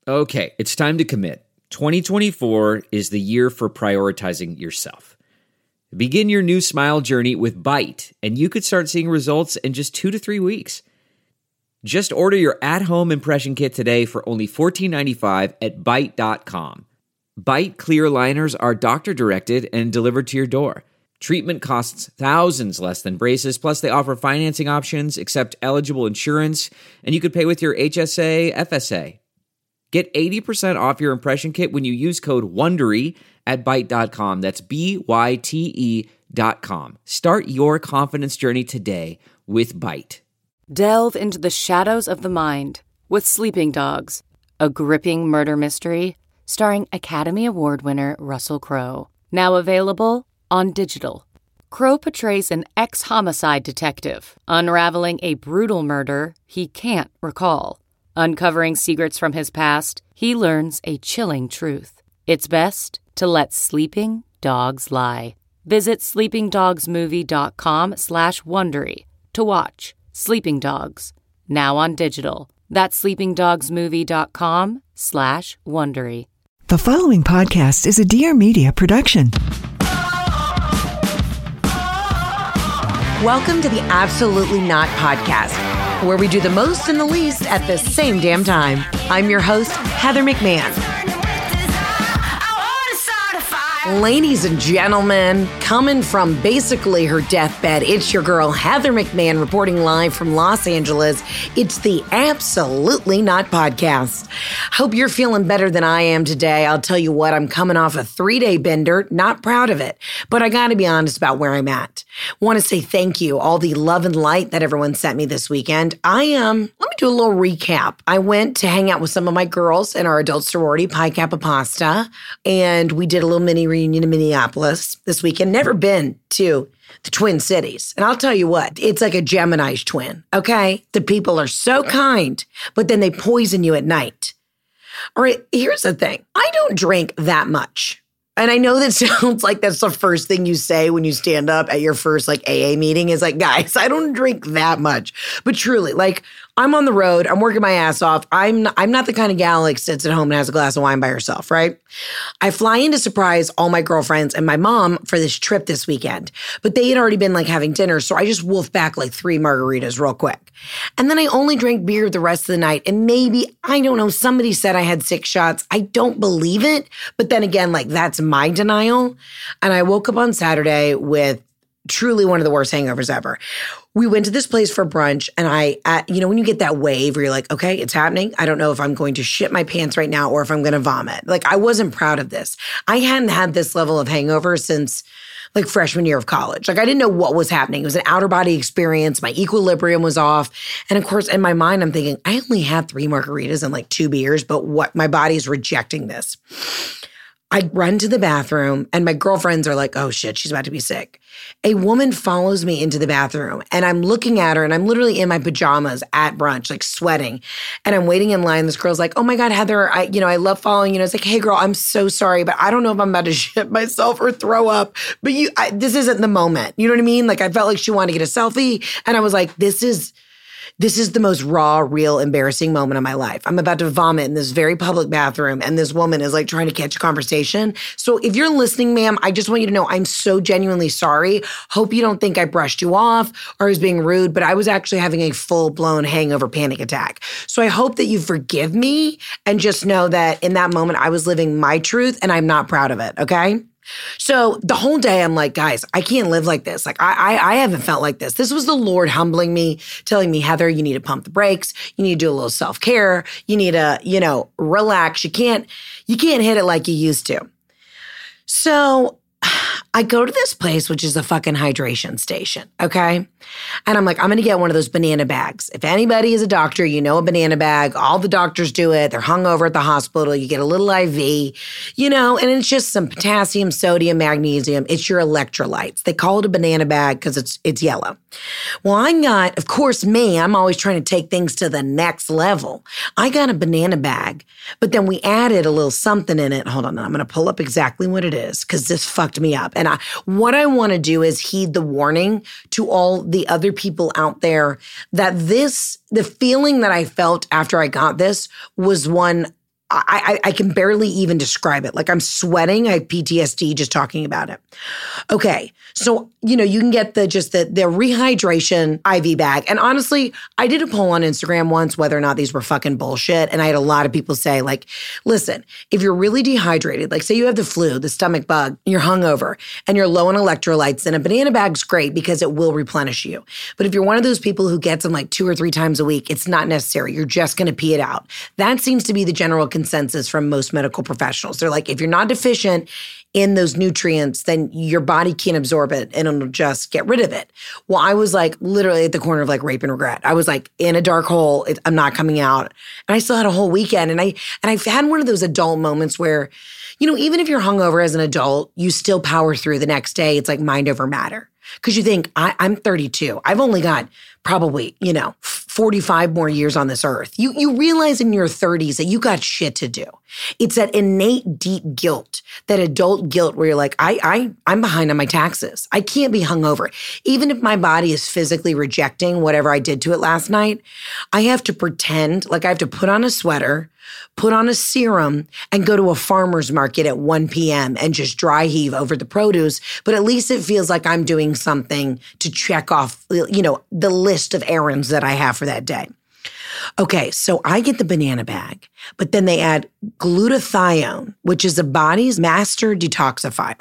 Okay, it's time to commit. 2024 is the year for prioritizing yourself. Begin your new smile journey with Byte, and you could start seeing results in just 2 to 3 weeks. Just order your at-home impression kit today for only $14.95 at Byte.com. Byte clear aligners are doctor-directed and delivered to your door. Treatment costs thousands less than braces, plus they offer financing options, accept eligible insurance, and you could pay with your HSA, FSA. Get 80% off your impression kit when you use code WONDERY at Byte.com. That's BYTE.com. Start your confidence journey today with Byte. Delve into the shadows of the mind with Sleeping Dogs, a gripping murder mystery starring Academy Award winner Russell Crowe. Now available on digital. Crowe portrays an ex-homicide detective unraveling a brutal murder he can't recall. Uncovering secrets from his past, he learns a chilling truth. It's best to let sleeping dogs lie. Visit sleepingdogsmovie.com/Wondery to watch Sleeping Dogs, now on digital. That's sleepingdogsmovie.com/Wondery. The following podcast is a Dear Media production. Welcome to the Absolutely Not Podcast, where we do the most and the least at the same damn time. I'm your host, Heather McMahon. Ladies and gentlemen, coming from basically her deathbed, it's your girl, Heather McMahon, reporting live from Los Angeles. It's the Absolutely Not Podcast. Hope you're feeling better than I am today. I'll tell you what, I'm coming off a 3-day bender, not proud of it, but I gotta be honest about where I'm at. Want to say thank you, all the love and light that everyone sent me this weekend. Let me do a little recap. I went to hang out with some of my girls in our adult sorority, Pi Kappa Pasta, and we did a little mini reunion in Minneapolis this weekend. Never been to the Twin Cities. And I'll tell you what, it's like a Gemini's twin, okay? The people are so kind, but then they poison you at night. All right, here's the thing. I don't drink that much. And I know that sounds like that's the first thing you say when you stand up at your first AA meeting is like, guys, I don't drink that much. But truly, I'm on the road, I'm working my ass off. I'm not the kind of gal sits at home and has a glass of wine by herself, right? I fly in to surprise all my girlfriends and my mom for this trip this weekend. But they had already been having dinner, so I just wolfed back 3 margaritas real quick. And then I only drank beer the rest of the night. And maybe, I don't know, somebody said I had 6 shots. I don't believe it. But then again, that's my denial. And I woke up on Saturday with truly one of the worst hangovers ever. We went to this place for brunch, and when you get that wave where you're like, okay, it's happening. I don't know if I'm going to shit my pants right now or if I'm going to vomit. I wasn't proud of this. I hadn't had this level of hangover since freshman year of college. I didn't know what was happening. It was an outer body experience. My equilibrium was off. And of course, in my mind, I'm thinking, I only had 3 margaritas and 2 beers, but what? My body's rejecting this. I run to the bathroom and my girlfriends are like, oh shit, she's about to be sick. A woman follows me into the bathroom and I'm looking at her and I'm literally in my pajamas at brunch, sweating. And I'm waiting in line. This girl's like, oh my God, Heather, I love following you. It's like, hey girl, I'm so sorry, but I don't know if I'm about to shit myself or throw up, but this isn't the moment. You know what I mean? I felt like she wanted to get a selfie and I was like, this is the most raw, real, embarrassing moment of my life. I'm about to vomit in this very public bathroom, and this woman is trying to catch a conversation. So if you're listening, ma'am, I just want you to know I'm so genuinely sorry. Hope you don't think I brushed you off or was being rude, but I was actually having a full-blown hangover panic attack. So I hope that you forgive me and just know that in that moment, I was living my truth, and I'm not proud of it, okay? So the whole day I'm like, guys, I can't live like this. I haven't felt like this. This was the Lord humbling me, telling me, Heather, you need to pump the brakes. You need to do a little self-care. You need to, relax. You can't hit it like you used to. So I go to this place, which is a fucking hydration station, okay? And I'm like, I'm going to get one of those banana bags. If anybody is a doctor, you know a banana bag. All the doctors do it. They're hung over at the hospital. You get a little IV, and it's just some potassium, sodium, magnesium. It's your electrolytes. They call it a banana bag because it's yellow. Well, I got, of course, I'm always trying to take things to the next level. I got a banana bag, but then we added a little something in it. Hold on, I'm going to pull up exactly what it is because this fucked me up. And what I want to do is heed the warning to all the other people out there that the feeling that I felt after I got this was one I can barely even describe it. Like I'm sweating. I have PTSD just talking about it. Okay. So, you can get the rehydration IV bag. And honestly, I did a poll on Instagram once whether or not these were fucking bullshit. And I had a lot of people say like, listen, if you're really dehydrated, like say you have the flu, the stomach bug, you're hungover and you're low on electrolytes, then a banana bag's great because it will replenish you. But if you're one of those people who gets them like 2 or 3 times a week, it's not necessary. You're just going to pee it out. That seems to be the general consensus from most medical professionals. They're like, if you're not deficient in those nutrients, then your body can't absorb it and it'll just get rid of it. Well, I was like literally at the corner of like rape and regret. I was like in a dark hole. I'm not coming out. And I still had a whole weekend. And I've had one of those adult moments where, even if you're hungover as an adult, you still power through the next day. It's like mind over matter. Because you think, I'm 32. I've only got probably, 45 more years on this earth. You realize in your 30s that you got shit to do. It's that innate deep guilt, that adult guilt where you're like, I'm behind on my taxes. I can't be hungover. Even if my body is physically rejecting whatever I did to it last night, I have to pretend like I have to put on a sweater, put on a serum, and go to a farmer's market at 1 p.m. and just dry heave over the produce. But at least it feels like I'm doing something to check off, the list of errands that I have for that day. Okay, so I get the banana bag, but then they add glutathione, which is the body's master detoxifier.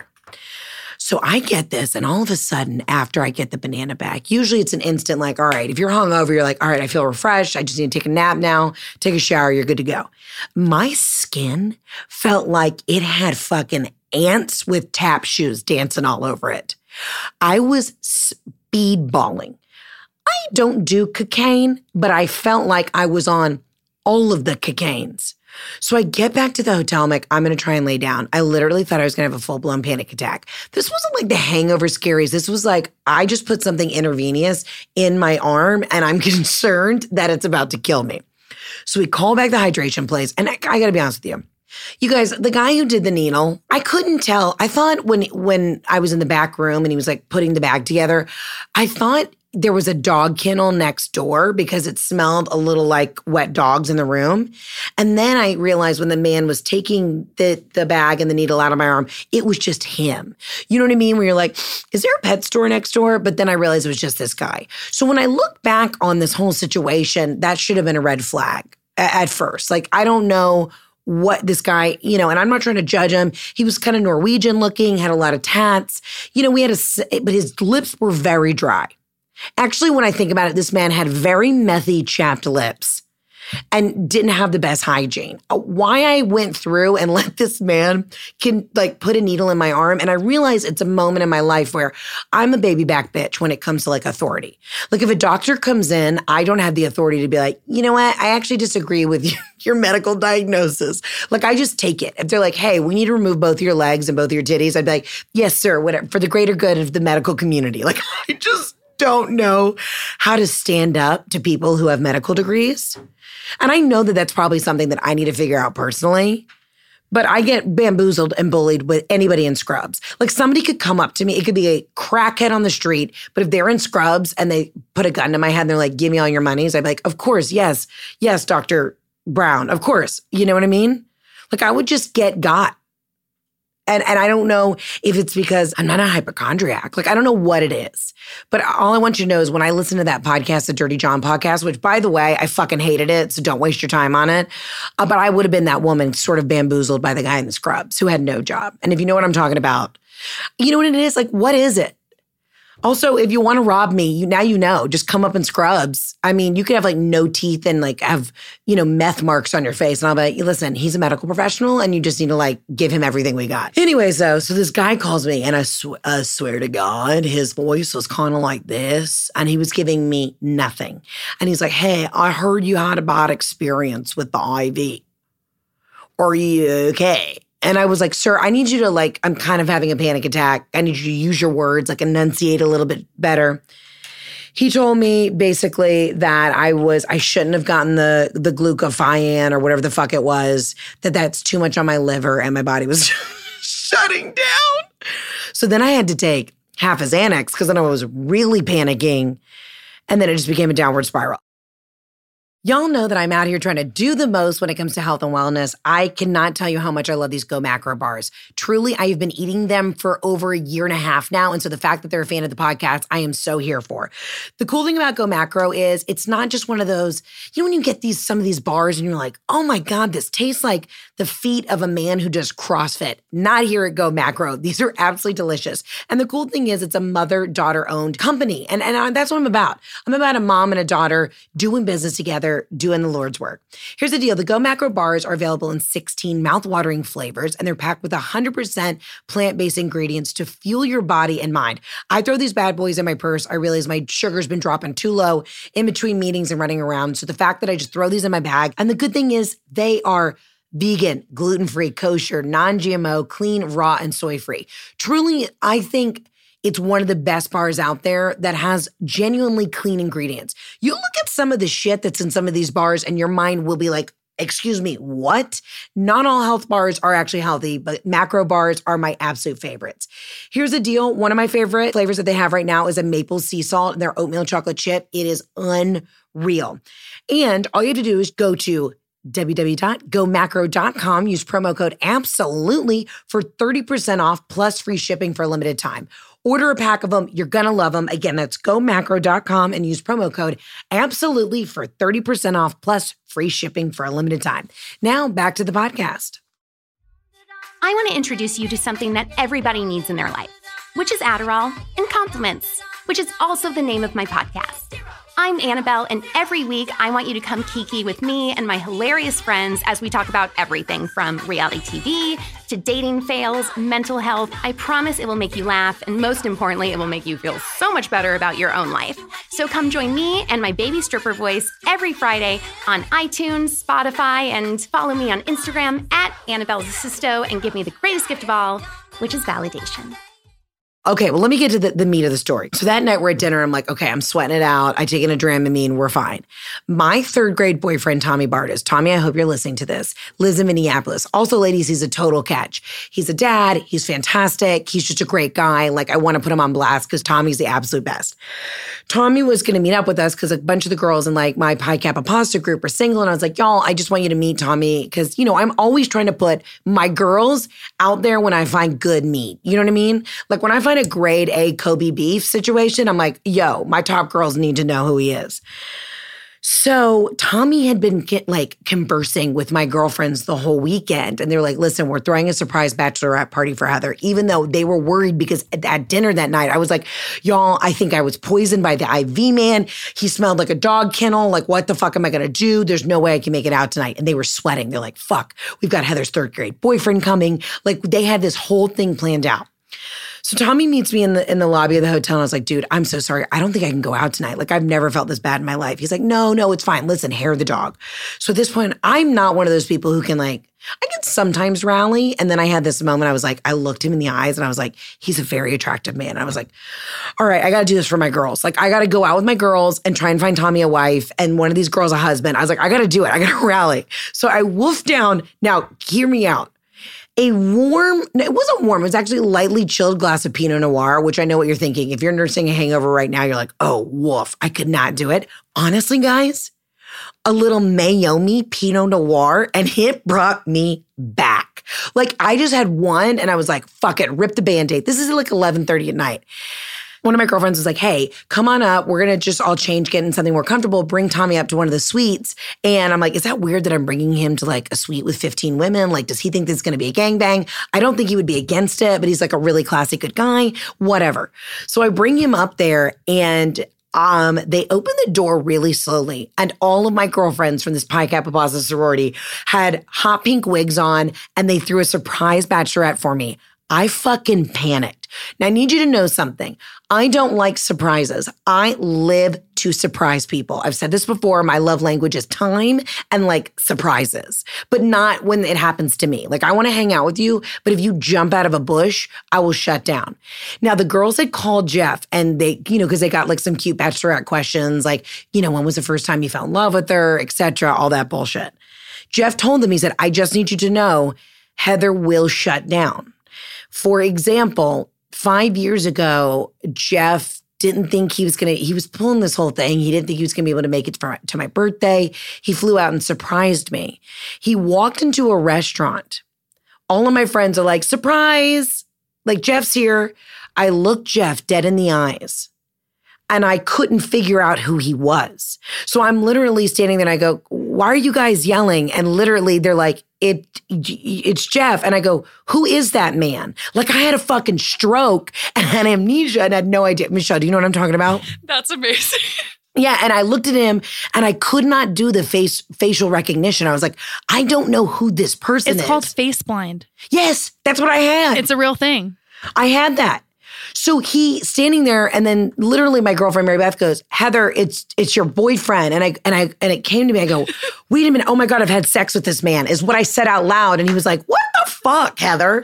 So I get this, and all of a sudden, after I get the banana bag, usually it's an instant like, all right, if you're hungover, you're like, all right, I feel refreshed. I just need to take a nap now, take a shower, you're good to go. My skin felt like it had fucking ants with tap shoes dancing all over it. I was speedballing. I don't do cocaine, but I felt like I was on all of the cocaines. So I get back to the hotel. I'm like, I'm going to try and lay down. I literally thought I was going to have a full-blown panic attack. This wasn't like the hangover scaries. This was like, I just put something intravenous in my arm and I'm concerned that it's about to kill me. So we call back the hydration place. And I got to be honest with you. You guys, the guy who did the needle, I couldn't tell. I thought when I was in the back room and he was like putting the bag together, I thought there was a dog kennel next door because it smelled a little like wet dogs in the room. And then I realized when the man was taking the bag and the needle out of my arm, it was just him. You know what I mean? Where you're like, is there a pet store next door? But then I realized it was just this guy. So when I look back on this whole situation, that should have been a red flag at first. Like, I don't know what this guy, and I'm not trying to judge him. He was kind of Norwegian looking, had a lot of tats. But his lips were very dry. Actually, when I think about it, this man had very methy, chapped lips and didn't have the best hygiene. Why I went through and let this man put a needle in my arm, and I realize it's a moment in my life where I'm a baby back bitch when it comes to authority. Like if a doctor comes in, I don't have the authority to be like, you know what? I actually disagree with your medical diagnosis. I just take it. If they're like, hey, we need to remove both your legs and both your titties, I'd be like, yes, sir, whatever, for the greater good of the medical community. I just don't know how to stand up to people who have medical degrees. And I know that that's probably something that I need to figure out personally, but I get bamboozled and bullied with anybody in scrubs. Somebody could come up to me. It could be a crackhead on the street, but if they're in scrubs and they put a gun to my head and they're like, give me all your monies, I'd be like, of course, yes, Dr. Brown, of course. You know what I mean? I would just get got. And I don't know if it's because I'm not a hypochondriac. I don't know what it is. But all I want you to know is when I listen to that podcast, the Dirty John podcast, which, by the way, I fucking hated it, so don't waste your time on it. But I would have been that woman sort of bamboozled by the guy in the scrubs who had no job. And if you know what I'm talking about, you know what it is? What is it? Also, if you want to rob me, now you know. Just come up in scrubs. I mean, you could have no teeth and have, meth marks on your face. And I'll be like, listen, he's a medical professional and you just need to give him everything we got. Anyways, though, so this guy calls me and I swear to God, his voice was kind of like this and he was giving me nothing. And he's like, hey, I heard you had a bad experience with the IV. Are you okay? And I was like, sir, I need you to I'm kind of having a panic attack. I need you to use your words, enunciate a little bit better. He told me basically that I shouldn't have gotten the glutathione or whatever the fuck it was, that's too much on my liver and my body was shutting down. So then I had to take half a Xanax because then I was really panicking. And then it just became a downward spiral. Y'all know that I'm out here trying to do the most when it comes to health and wellness. I cannot tell you how much I love these Go Macro bars. Truly, I have been eating them for over a year and a half now. And so the fact that they're a fan of the podcast, I am so here for. The cool thing about Go Macro is it's not just one of those, when you get some of these bars and you're like, oh my God, this tastes like the feet of a man who does CrossFit. Not here at Go Macro. These are absolutely delicious. And the cool thing is it's a mother-daughter owned company. And that's what I'm about. I'm about a mom and a daughter doing business together, doing the Lord's work. Here's the deal. The Go Macro bars are available in 16 mouth-watering flavors, and they're packed with 100% plant-based ingredients to fuel your body and mind. I throw these bad boys in my purse. I realize my sugar's been dropping too low in between meetings and running around. So the fact that I just throw these in my bag, and the good thing is they are vegan, gluten-free, kosher, non-GMO, clean, raw, and soy-free. Truly, I think it's one of the best bars out there that has genuinely clean ingredients. You look at some of the shit that's in some of these bars and your mind will be like, excuse me, what? Not all health bars are actually healthy, but macro bars are my absolute favorites. Here's the deal. One of my favorite flavors that they have right now is a maple sea salt and their oatmeal chocolate chip. It is unreal. And all you have to do is go to www.gomacro.com. Use promo code ABSOLUTELY for 30% off plus free shipping for a limited time. Order a pack of them. You're going to love them. Again, that's gomacro.com and use promo code ABSOLUTELY for 30% off plus free shipping for a limited time. Now back to the podcast. I want to introduce you to something that everybody needs in their life, which is Adderall and Compliments, which is also the name of my podcast. I'm Annabelle, and every week I want you to come kiki with me and my hilarious friends as we talk about everything from reality TV to dating fails, mental health. I promise it will make you laugh, and most importantly, it will make you feel so much better about your own life. So come join me and my baby stripper voice every Friday on iTunes, Spotify, and follow me on Instagram at Annabelle Zasisto and give me the greatest gift of all, which is validation. Okay, well, let me get to the meat of the story. So that night we're at dinner. I'm like, okay, I'm sweating it out. I take in a Dramamine. We're fine. My third grade boyfriend, Tommy Bartis. Tommy, I hope you're listening to this. Lives in Minneapolis. Also, ladies, he's a total catch. He's a dad. He's fantastic. He's just a great guy. Like, I want to put him on blast because Tommy's the absolute best. Tommy was going to meet up with us because a bunch of the girls in like my Pi Kappa Pasta group are single. And I was like, y'all, I just want you to meet Tommy because, I'm always trying to put my girls out there when I find good meat. You know what I mean? Like when I find a grade A Kobe beef situation, I'm like, yo, my top girls need to know who he is. So Tommy had been conversing with my girlfriends the whole weekend. And they were like, listen, we're throwing a surprise bachelorette party for Heather, even though they were worried because at dinner that night, I was like, y'all, I think I was poisoned by the IV man. He smelled like a dog kennel. Like, what the fuck am I going to do? There's no way I can make it out tonight. And they were sweating. They're like, fuck, we've got Heather's third grade boyfriend coming. Like they had this whole thing planned out. So Tommy meets me in the lobby of the hotel and I was like, dude, I'm so sorry. I don't think I can go out tonight. Like I've never felt this bad in my life. He's like, no, it's fine. Listen, hair the dog. So at this point, I'm not one of those people who can I can sometimes rally. And then I had this moment, I looked him in the eyes and I was like, he's a very attractive man. I was like, all right, I got to do this for my girls. Like I got to go out with my girls and try and find Tommy a wife and one of these girls a husband. I was like, I got to do it. I got to rally. So I wolfed down. Now, hear me out. It wasn't warm. It was actually a lightly chilled glass of Pinot Noir, which I know what you're thinking. If you're nursing a hangover right now, you're like, oh, woof, I could not do it. Honestly, guys, a little Mayomi Pinot Noir, and it brought me back. Like, I just had one, and I was like, fuck it, rip the Band-Aid. This is like 11:30 at night. One of my girlfriends was like, hey, come on up. We're going to just all change, get in something more comfortable, bring Tommy up to one of the suites. And I'm like, is that weird that I'm bringing him to like a suite with 15 women? Like, does he think this is going to be a gangbang? I don't think he would be against it, but he's like a really classy, good guy, whatever. So I bring him up there and they open the door really slowly. And all of my girlfriends from this Pi Kappa Pasta sorority had hot pink wigs on and they threw a surprise bachelorette for me. I fucking panicked. Now, I need you to know something. I don't like surprises. I live to surprise people. I've said this before. My love language is time and like surprises, but not when it happens to me. Like I want to hang out with you, but if you jump out of a bush, I will shut down. Now, the girls had called Jeff and they, because they got like some cute bachelorette questions, like, when was the first time you fell in love with her, etc., all that bullshit. Jeff told them, he said, I just need you to know Heather will shut down. For example, 5 years ago, Jeff didn't think he was pulling this whole thing. He didn't think he was going to be able to make it to my birthday. He flew out and surprised me. He walked into a restaurant. All of my friends are like, surprise, like Jeff's here. I looked Jeff dead in the eyes and I couldn't figure out who he was. So I'm literally standing there and I go, why are you guys yelling? And literally they're like, it's Jeff. And I go, who is that man? Like I had a fucking stroke and had amnesia and had no idea. Michelle, do you know what I'm talking about? That's amazing. Yeah. And I looked at him and I could not do the facial recognition. I was like, I don't know who this person is. It's called face blind. Yes, that's what I had. It's a real thing. I had that. So he standing there, and then literally my girlfriend Mary Beth goes, Heather, it's your boyfriend. And it came to me, I go, wait a minute, oh my God, I've had sex with this man, is what I said out loud. And he was like, what the fuck, Heather?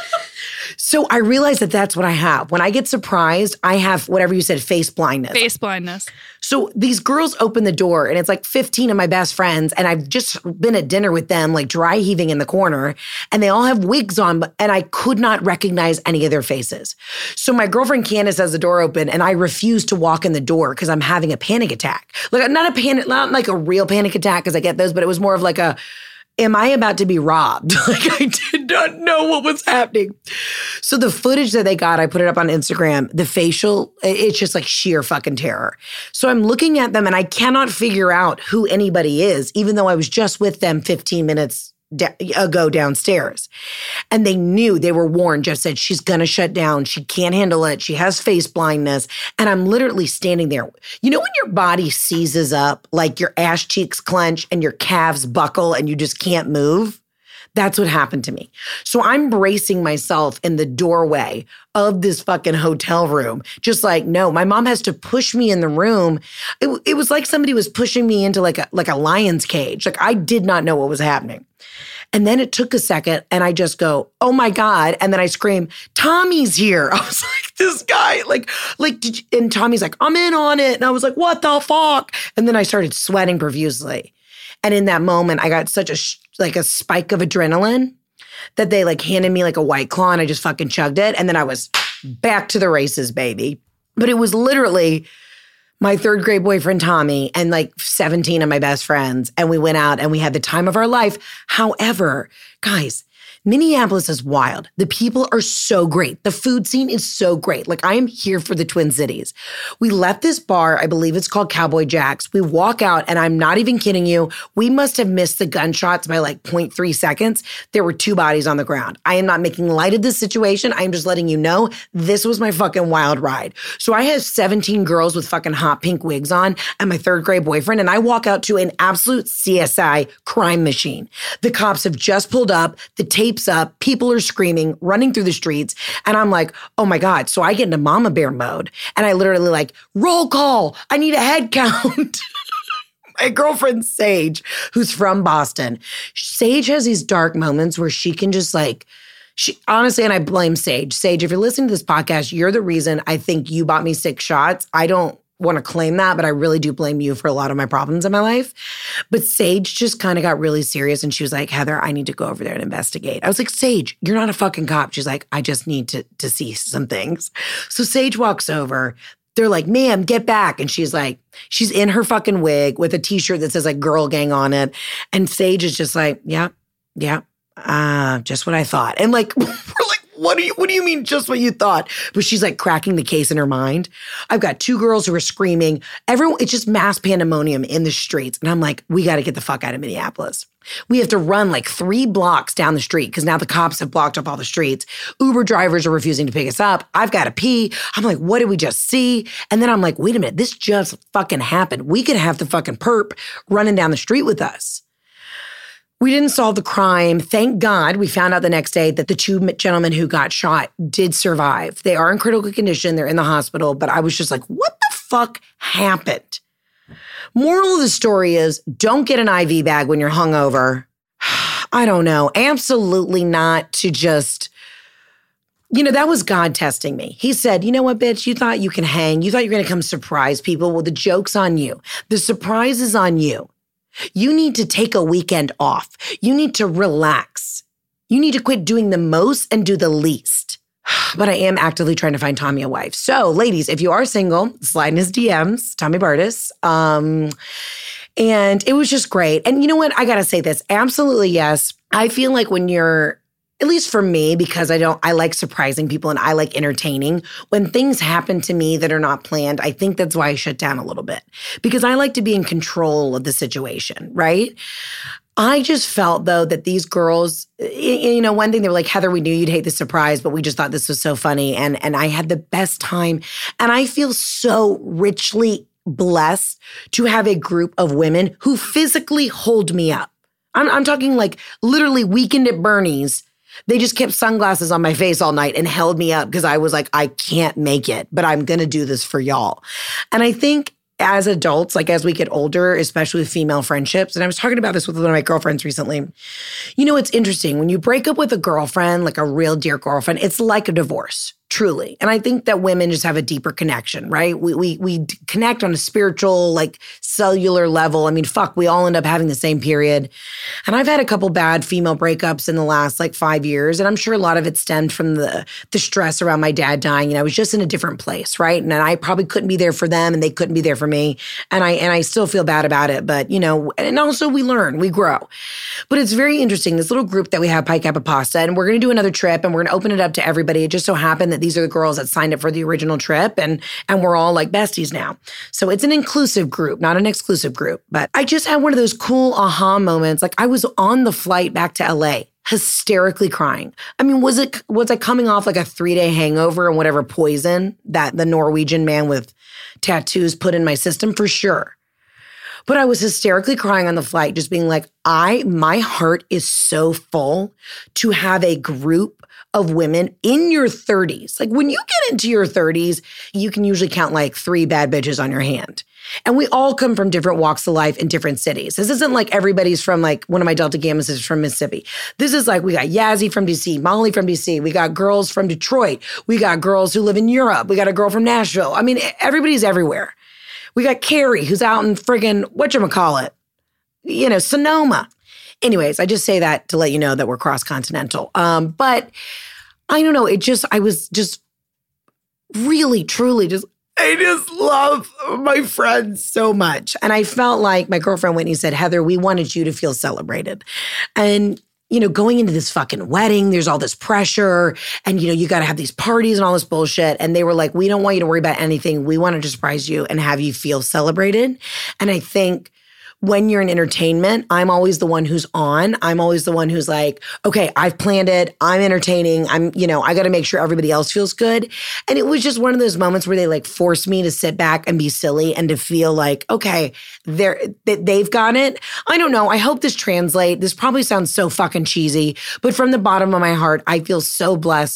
So I realized that that's what I have. When I get surprised, I have whatever you said, face blindness. Face blindness. So these girls open the door and it's like 15 of my best friends. And I've just been at dinner with them, like dry heaving in the corner. And they all have wigs on, and I could not recognize any of their faces. So my girlfriend Candace has the door open and I refuse to walk in the door because I'm having a panic attack. Like not like a real panic attack because I get those, but it was more of like am I about to be robbed? Like I did not know what was happening. So the footage that they got, I put it up on Instagram, the facial, it's just like sheer fucking terror. So I'm looking at them and I cannot figure out who anybody is, even though I was just with them 15 minutes ago downstairs. And they knew, they were warned. Jeff said, she's going to shut down. She can't handle it. She has face blindness. And I'm literally standing there. You know when your body seizes up, like your ass cheeks clench and your calves buckle and you just can't move? That's what happened to me. So I'm bracing myself in the doorway of this fucking hotel room. Just like, no, my mom has to push me in the room. It was like somebody was pushing me into like a lion's cage. Like I did not know what was happening. And then it took a second and I just go, oh my God. And then I scream, Tommy's here. I was like, this guy, and Tommy's like, I'm in on it. And I was like, what the fuck? And then I started sweating profusely. And in that moment, I got such a spike of adrenaline that they like handed me like a White Claw and I just fucking chugged it. And then I was back to the races, baby. But it was literally my third grade boyfriend, Tommy, and like 17 of my best friends. And we went out and we had the time of our life. However, guys, Minneapolis is wild. The people are so great. The food scene is so great. Like I am here for the Twin Cities. We left this bar, I believe it's called Cowboy Jack's. We walk out and I'm not even kidding you. We must have missed the gunshots by like 0.3 seconds. There were 2 bodies on the ground. I am not making light of this situation. I am just letting you know this was my fucking wild ride. So I have 17 girls with fucking hot pink wigs on and my third grade boyfriend. And I walk out to an absolute CSI crime machine. The cops have just pulled up. The tape's up, people are screaming, running through the streets. And I'm like, oh my God. So I get into mama bear mode and I literally like, roll call. I need a head count. My girlfriend, Sage, who's from Boston. Sage has these dark moments where she can just like, she honestly, and I blame Sage. Sage, if you're listening to this podcast, you're the reason I think you bought me 6 shots. I don't want to claim that, but I really do blame you for a lot of my problems in my life. But Sage just kind of got really serious and she was like, Heather, I need to go over there and investigate. I was like, Sage, you're not a fucking cop. She's like, I just need to see some things. So Sage walks over. They're like, ma'am, get back. And she's like, she's in her fucking wig with a t-shirt that says like girl gang on it. And Sage is just like, yeah, just what I thought. And like, we're like, what do you mean just what you thought? But she's like cracking the case in her mind. I've got 2 girls who are screaming. Everyone, it's just mass pandemonium in the streets. And I'm like, we got to get the fuck out of Minneapolis. We have to run like 3 blocks down the street because now the cops have blocked up all the streets. Uber drivers are refusing to pick us up. I've got to pee. I'm like, what did we just see? And then I'm like, wait a minute, this just fucking happened. We could have the fucking perp running down the street with us. We didn't solve the crime. Thank God we found out the next day that the 2 gentlemen who got shot did survive. They are in critical condition. They're in the hospital. But I was just like, what the fuck happened? Moral of the story is don't get an IV bag when you're hungover. I don't know. Absolutely not to just, that was God testing me. He said, you know what, bitch? You thought you can hang. You thought you were going to come surprise people. Well, the joke's on you. The surprise is on you. You need to take a weekend off. You need to relax. You need to quit doing the most and do the least. But I am actively trying to find Tommy a wife. So, ladies, if you are single, slide in his DMs, Tommy Bartis. And it was just great. And you know what? I got to say this. Absolutely, yes. I feel like when you're, at least for me, because I like surprising people and I like entertaining. When things happen to me that are not planned, I think that's why I shut down a little bit. Because I like to be in control of the situation, right? I just felt, though, that these girls, you know, one thing they were like, Heather, we knew you'd hate the surprise, but we just thought this was so funny. And I had the best time. And I feel so richly blessed to have a group of women who physically hold me up. I'm talking like literally Weekend at Bernie's. They just kept sunglasses on my face all night and held me up because I was like, I can't make it, but I'm going to do this for y'all. And I think as adults, like as we get older, especially with female friendships, and I was talking about this with one of my girlfriends recently, you know, it's interesting. When you break up with a girlfriend, like a real dear girlfriend, it's like a divorce. Truly. And I think that women just have a deeper connection, right? We connect on a spiritual, like cellular level. I mean, fuck, we all end up having the same period. And I've had a couple bad female breakups in the last like 5 years. And I'm sure a lot of it stemmed from the stress around my dad dying. And I was just in a different place, right? And I probably couldn't be there for them and they couldn't be there for me. And I still feel bad about it. But, you know, and also we learn, we grow. But it's very interesting, this little group that we have, Pi Kappa Pasta, and we're going to do another trip and we're going to open it up to everybody. It just so happened that these are the girls that signed up for the original trip and we're all like besties now. So it's an inclusive group, not an exclusive group. But I just had one of those cool aha moments. Like I was on the flight back to LA, hysterically crying. I mean, was I coming off like a 3-day hangover and whatever poison that the Norwegian man with tattoos put in my system? For sure. But I was hysterically crying on the flight, just being like, my heart is so full to have a group of women in your 30s. Like when you get into your 30s, you can usually count like 3 bad bitches on your hand. And we all come from different walks of life in different cities. This isn't like everybody's from like one of my Delta Gamma sisters from Mississippi. This is like we got Yazzie from DC, Molly from DC. We got girls from Detroit. We got girls who live in Europe. We got a girl from Nashville. I mean, everybody's everywhere. We got Carrie who's out in friggin' whatchamacallit, you know, Sonoma. Anyways, I just say that to let you know that we're cross-continental. But I don't know. I was just really, truly I just love my friends so much. And I felt like my girlfriend Whitney said, Heather, we wanted you to feel celebrated. And, you know, going into this fucking wedding, there's all this pressure and, you know, you got to have these parties and all this bullshit. And they were like, we don't want you to worry about anything. We want to surprise you and have you feel celebrated. And I think when you're in entertainment, I'm always the one who's on. I'm always the one who's like, okay, I've planned it. I'm entertaining. I got to make sure everybody else feels good. And it was just one of those moments where they like forced me to sit back and be silly and to feel like, okay, they've got it. I don't know. I hope this translates. This probably sounds so fucking cheesy, but from the bottom of my heart, I feel so blessed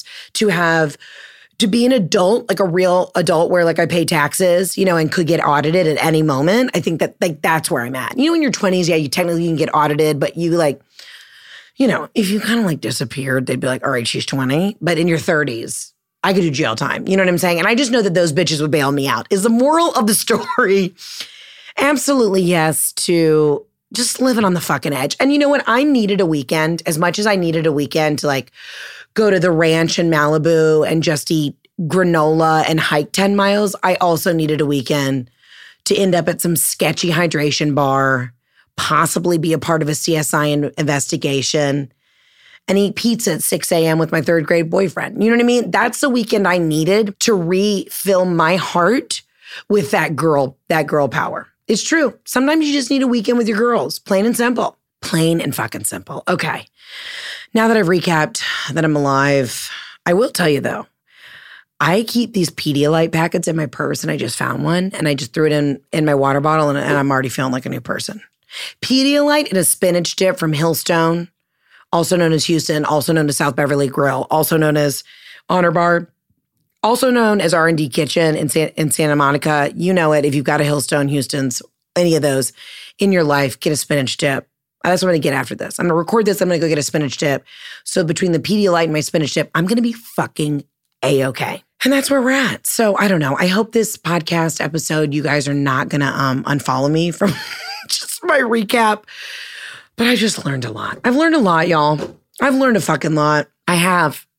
to be an adult, like a real adult where like I pay taxes, you know, and could get audited at any moment. I think that like that's where I'm at. You know, in your 20s, yeah, you technically can get audited, but you like, you know, if you kind of like disappeared, they'd be like, all right, she's 20. But in your 30s, I could do jail time. You know what I'm saying? And I just know that those bitches would bail me out. Is the moral of the story absolutely yes to just living on the fucking edge. And you know what? I needed a weekend as much as I needed a weekend to like go to the ranch in Malibu and just eat granola and hike 10 miles. I also needed a weekend to end up at some sketchy hydration bar, possibly be a part of a CSI investigation, and eat pizza at 6 a.m. with my 3rd grade boyfriend. You know what I mean? That's the weekend I needed to refill my heart with that girl power. It's true. Sometimes you just need a weekend with your girls. Plain and simple. Plain and fucking simple. Okay. Now that I've recapped that I'm alive, I will tell you though, I keep these Pedialyte packets in my purse and I just found one and I just threw it in my water bottle and I'm already feeling like a new person. Pedialyte in a spinach dip from Hillstone, also known as Houston, also known as South Beverly Grill, also known as Honor Bar, also known as R&D Kitchen in Santa Monica. You know it. If you've got a Hillstone, Houston's, any of those in your life, get a spinach dip. That's what I'm going to get after this. I'm going to record this. I'm going to go get a spinach dip. So between the Pedialyte and my spinach dip, I'm going to be fucking A-okay. And that's where we're at. So I don't know. I hope this podcast episode, you guys are not going to unfollow me from just my recap. But I just learned a lot. I've learned a lot, y'all. I've learned a fucking lot. I have.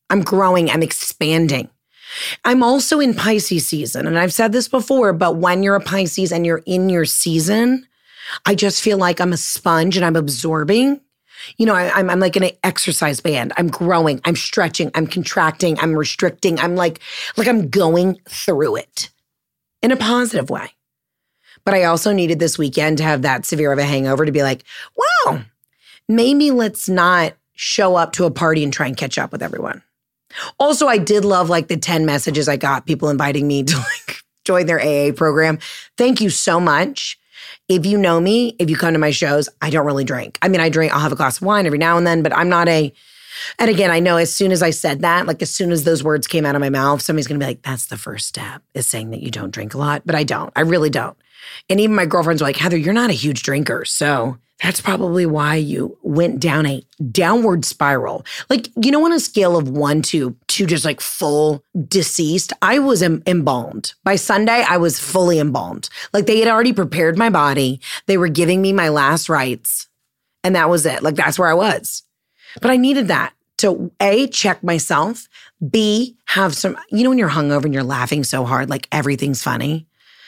I'm growing. I'm expanding. I'm also in Pisces season. And I've said this before, but when you're a Pisces and you're in your season, I just feel like I'm a sponge and I'm absorbing. You know, I'm like in an exercise band. I'm growing, I'm stretching, I'm contracting, I'm restricting. I'm like I'm going through it in a positive way. But I also needed this weekend to have that severe of a hangover to be like, wow, maybe let's not show up to a party and try and catch up with everyone. Also, I did love like the 10 messages I got, people inviting me to like join their AA program. Thank you so much. If you know me, if you come to my shows, I don't really drink. I mean, I drink, I'll have a glass of wine every now and then, but I'm not and again, I know as soon as I said that, like as soon as those words came out of my mouth, somebody's going to be like, that's the first step, is saying that you don't drink a lot. But I don't. I really don't. And even my girlfriends were like, Heather, you're not a huge drinker. So that's probably why you went down a downward spiral. Like, you know, on a scale of 1 to just like full deceased, I was embalmed. By Sunday, I was fully embalmed. Like they had already prepared my body. They were giving me my last rites. And that was it. Like that's where I was. But I needed that to A, check myself, B, have some, you know, when you're hungover and you're laughing so hard, like everything's funny.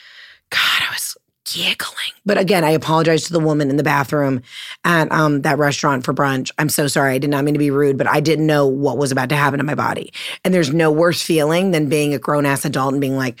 God, I was giggling. But again, I apologize to the woman in the bathroom at that restaurant for brunch. I'm so sorry. I did not mean to be rude, but I didn't know what was about to happen to my body. And there's no worse feeling than being a grown-ass adult and being like,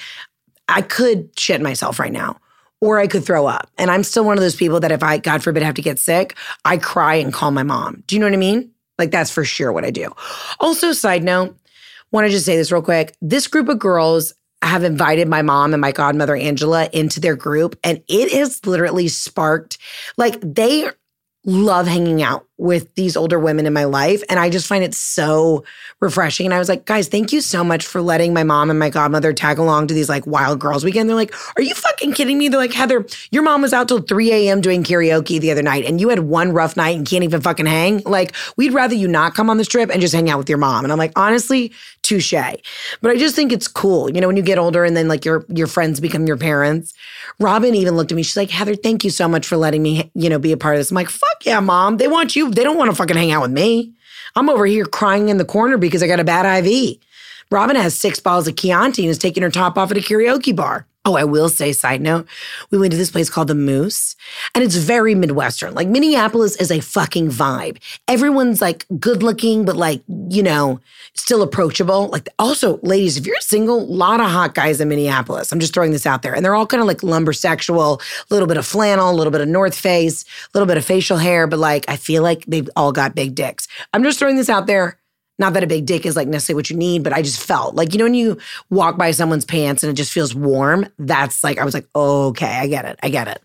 I could shit myself right now, or I could throw up. And I'm still one of those people that if I, God forbid, have to get sick, I cry and call my mom. Do you know what I mean? Like that's for sure what I do. Also, side note, want to just say this real quick. This group of girls have invited my mom and my godmother, Angela, into their group. And it has literally sparked, like they love hanging out with these older women in my life. And I just find it so refreshing. And I was like, guys, thank you so much for letting my mom and my godmother tag along to these like wild girls weekend. They're like, are you fucking kidding me? They're like, Heather, your mom was out till 3 a.m. doing karaoke the other night and you had one rough night and can't even fucking hang. Like, we'd rather you not come on this trip and just hang out with your mom. And I'm like, honestly, touche. But I just think it's cool. You know, when you get older and then like your friends become your parents. Robin even looked at me. She's like, Heather, thank you so much for letting me, you know, be a part of this. I'm like, fuck yeah, mom. They want you. They don't want to fucking hang out with me. I'm over here crying in the corner because I got a bad IV. Robin has 6 bottles of Chianti and is taking her top off at a karaoke bar. Oh, I will say, side note, we went to this place called The Moose, and it's very Midwestern. Like, Minneapolis is a fucking vibe. Everyone's, like, good looking, but, like, you know, still approachable. Like, also, ladies, if you're single, a lot of hot guys in Minneapolis. I'm just throwing this out there. And they're all kind of, like, lumbersexual, a little bit of flannel, a little bit of North Face, a little bit of facial hair, but, like, I feel like they've all got big dicks. I'm just throwing this out there. Not that a big dick is like necessarily what you need, but I just felt like, you know, when you walk by someone's pants and it just feels warm, that's like, I was like, oh, okay, I get it.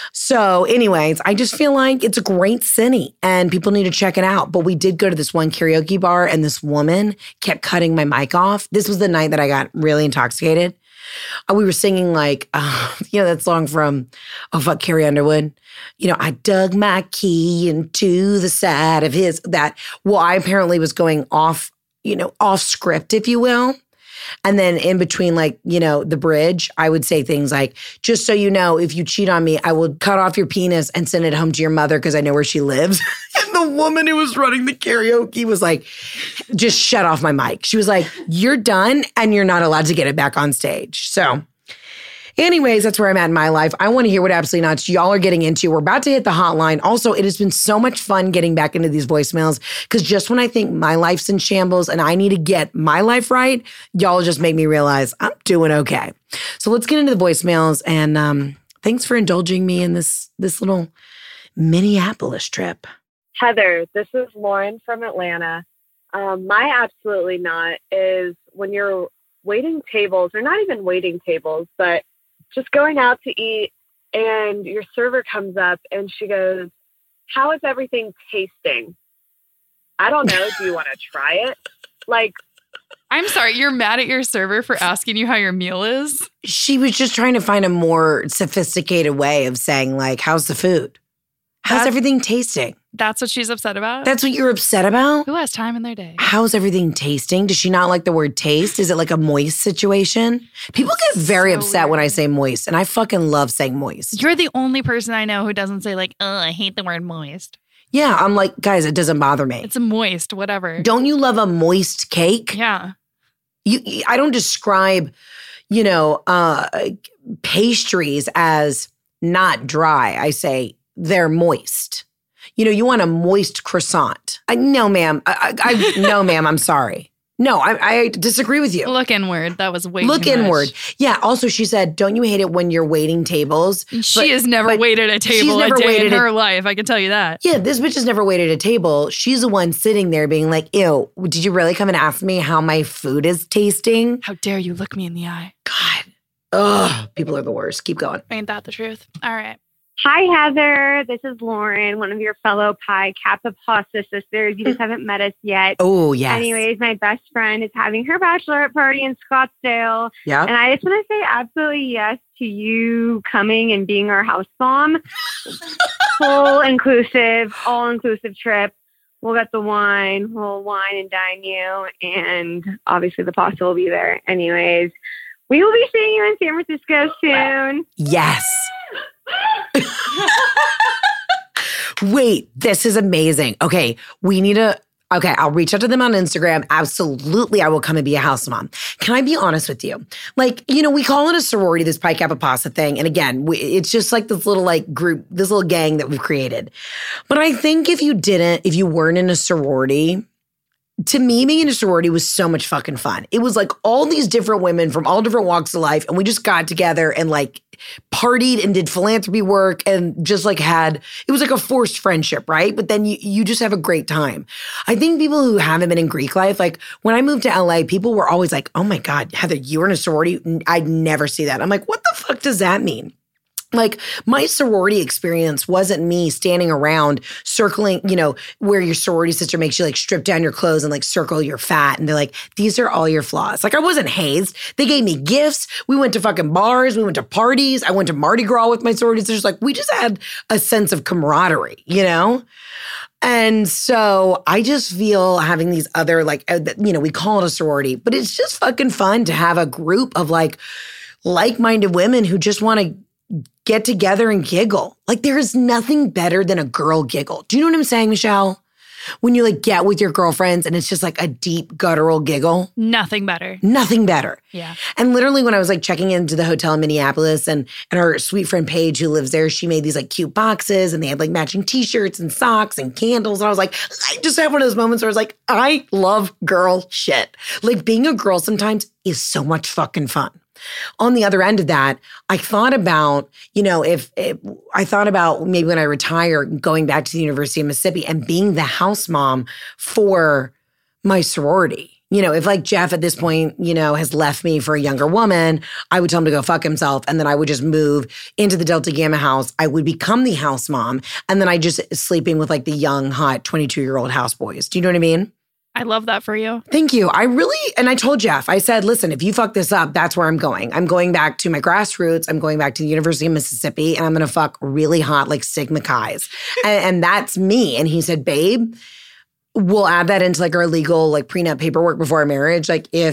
So anyways, I just feel like it's a great city and people need to check it out. But we did go to this one karaoke bar and this woman kept cutting my mic off. This was the night that I got really intoxicated. We were singing like, you know, that song from, Carrie Underwood. You know, I dug my key into the side of his, that, well, I apparently was going off, you know, off script, if you will. And then in between, like, you know, the bridge, I would say things like, just so you know, if you cheat on me, I will cut off your penis and send it home to your mother because I know where she lives. And the woman who was running the karaoke was like, just shut off my mic. She was like, you're done and you're not allowed to get it back on stage. So anyways, that's where I'm at in my life. I want to hear what Absolutely Nuts y'all are getting into. We're about to hit the hotline. Also, it has been so much fun getting back into these voicemails because just when I think my life's in shambles and I need to get my life right, y'all just make me realize I'm doing okay. So let's get into the voicemails and thanks for indulging me in this little Minneapolis trip. Heather, this is Lauren from Atlanta. My Absolutely Not is when you're waiting tables, or not even waiting tables, but just going out to eat and your server comes up and she goes, how is everything tasting? I don't know. Do you want to try it? Like, I'm sorry, you're mad at your server for asking you how your meal is? She was just trying to find a more sophisticated way of saying, like, how's the food? How's everything tasting? That's what she's upset about? That's what you're upset about? Who has time in their day? How's everything tasting? Does she not like the word taste? Is it like a moist situation? People get very upset when I say moist, and I fucking love saying moist. You're the only person I know who doesn't say like, I hate the word moist. Yeah, I'm like, guys, it doesn't bother me. It's a moist, whatever. Don't you love a moist cake? Yeah. I don't describe, pastries as not dry. I say they're moist. You want a moist croissant. No, ma'am. No, ma'am. I'm sorry. No, I disagree with you. Look inward. That was way too Look much. inward. Yeah. Also, she said, don't you hate it when you're waiting tables? She has never waited a table a day in her life. I can tell you that. Yeah, this bitch has never waited a table. She's the one sitting there being like, ew, did you really come and ask me how my food is tasting? How dare you look me in the eye? God. Ugh. People are the worst. Keep going. Ain't that the truth? All right. Hi, Heather. This is Lauren, one of your fellow Pi Kappa Pasta sisters. You just haven't met us yet. Oh, yes. Anyways, my best friend is having her bachelorette party in Scottsdale. Yeah. And I just want to say absolutely yes to you coming and being our house mom. Full inclusive, all inclusive trip. We'll get the wine. We'll wine and dine you. And obviously the pasta will be there. Anyways, we will be seeing you in San Francisco soon. Yes. Wait, this is amazing. Okay, I'll reach out to them on Instagram. Absolutely, I will come and be a house mom. Can I be honest with you? We call it a sorority, this Pi Kappa Pasta thing. And again, it's just like this little group, this little gang that we've created. But I think if you weren't in a sorority, to me, being in a sorority was so much fucking fun. It was like all these different women from all different walks of life. And we just got together and partied and did philanthropy work and just it was like a forced friendship, right? But then you just have a great time. I think people who haven't been in Greek life, when I moved to LA, people were always like, oh my God, Heather, you were in a sorority? I'd never see that. I'm like, what the fuck does that mean? My sorority experience wasn't me standing around circling, where your sorority sister makes you strip down your clothes and circle your fat. And they're like, these are all your flaws. I wasn't hazed. They gave me gifts. We went to fucking bars. We went to parties. I went to Mardi Gras with my sorority sisters. We just had a sense of camaraderie, And so I just feel having these other, we call it a sorority, but it's just fucking fun to have a group of like-minded women who just want to get together and giggle. There is nothing better than a girl giggle. Do you know what I'm saying, Michelle? When you get with your girlfriends and it's just a deep guttural giggle. Nothing better. Nothing better. Yeah. And literally when I was checking into the hotel in Minneapolis and our sweet friend Paige who lives there, she made these cute boxes and they had matching t-shirts and socks and candles. And I was I just had one of those moments where I was I love girl shit. Being a girl sometimes is so much fucking fun. On the other end of that, I thought about, I thought about maybe when I retire, going back to the University of Mississippi and being the house mom for my sorority. If Jeff at this point, has left me for a younger woman, I would tell him to go fuck himself. And then I would just move into the Delta Gamma house. I would become the house mom. And then I just sleeping with the young, hot 22-year-old houseboys. Do you know what I mean? I love that for you. Thank you. And I told Jeff, I said, listen, if you fuck this up, that's where I'm going. I'm going back to my grassroots. I'm going back to the University of Mississippi and I'm going to fuck really hot Sigma Chi's. and that's me. And he said, babe, we'll add that into our legal prenup paperwork before our marriage.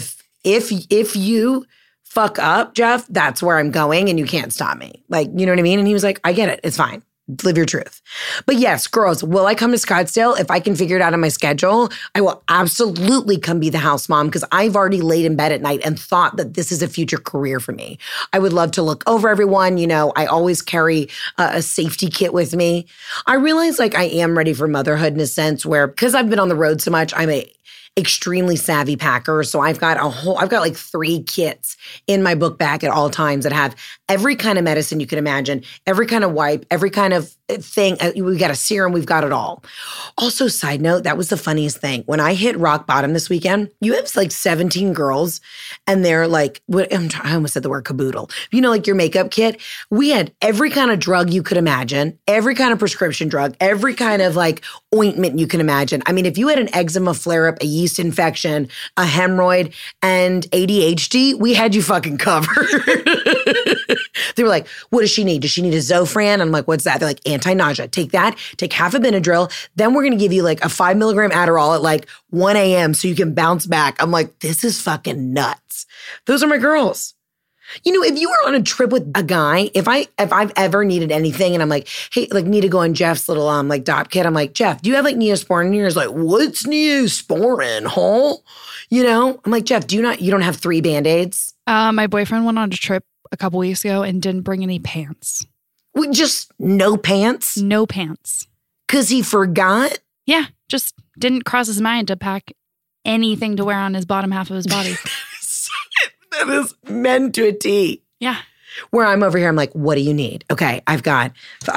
If you fuck up, Jeff, that's where I'm going and you can't stop me. You know what I mean? And he was like, I get it. It's fine. Live your truth. But yes, girls, will I come to Scottsdale? If I can figure it out on my schedule, I will absolutely come be the house mom because I've already laid in bed at night and thought that this is a future career for me. I would love to look over everyone. I always carry a safety kit with me. I realize I am ready for motherhood in a sense where, because I've been on the road so much, I'm a extremely savvy packer. So I've got 3 kits in my book bag at all times that have every kind of medicine you can imagine, every kind of wipe, every kind of thing. We got a serum, we've got it all. Also, side note, that was the funniest thing. When I hit rock bottom this weekend, you have 17 girls and they're I almost said the word caboodle. Your makeup kit. We had every kind of drug you could imagine, every kind of prescription drug, every kind of ointment you can imagine. I mean, if you had an eczema flare-up, a yeast infection, a hemorrhoid, and ADHD, we had you fucking covered. They were like, what does she need? Does she need a Zofran? I'm like, what's that? They're like, anti-nausea. Take that. Take half a Benadryl. Then we're going to give you a 5 milligram Adderall at 1 a.m. so you can bounce back. I'm like, this is fucking nuts. Those are my girls. You know, if you were on a trip with a guy, if I've ever needed anything and I'm like, hey, like need to go on Jeff's little like dop kit, I'm like, Jeff, do you have like Neosporin in here? He's like, what's Neosporin, huh? You know, I'm like, Jeff, you don't have 3 Band-Aids? My boyfriend went on a trip a couple weeks ago and didn't bring any pants. Just no pants? No pants. Because he forgot? Yeah, just didn't cross his mind to pack anything to wear on his bottom half of his body. That is meant to a T. Yeah. Where I'm over here, I'm like, what do you need? Okay, I've got